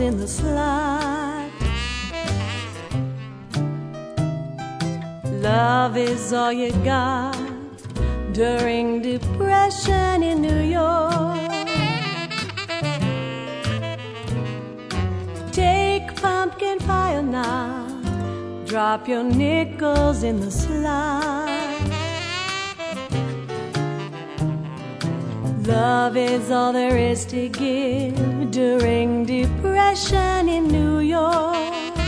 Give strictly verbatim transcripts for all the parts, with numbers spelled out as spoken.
in the slot. Love is all you got during depression in New York. Take pumpkin fire now, drop your nickels in the slot. Love is all there is to give during depression in New York.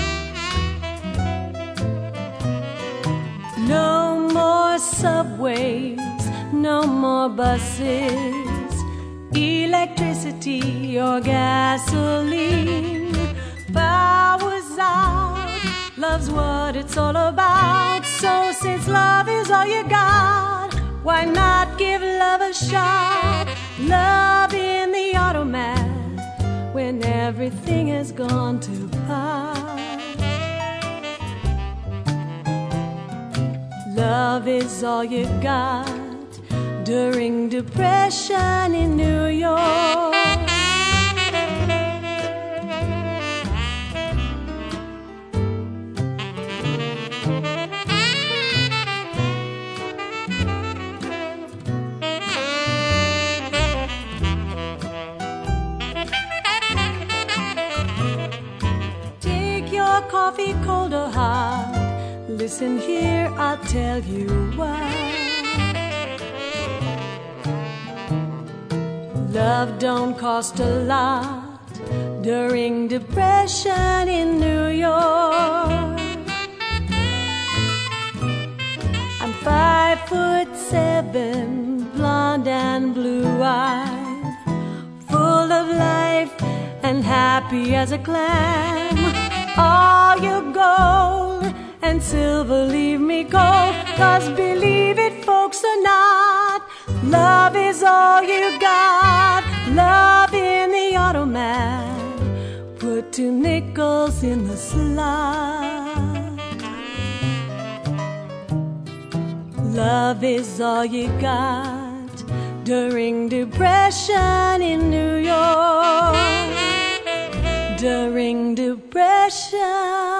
No more subways, no more buses, electricity or gasoline. Power's out, love's what it's all about. So since love is all you got, why not give love a shot? Love in the automat when everything has gone to pot. Love is all you got during depression in New York. Coffee cold or hot, listen here, I'll tell you why. Love don't cost a lot during depression in New York. I'm five foot seven, blonde and blue-eyed, full of life and happy as a clam. All your gold and silver leave me cold, 'cause believe it, folks, or not, love is all you got. Love in the automat, put two nickels in the slot. Love is all you got during depression in New York. During depression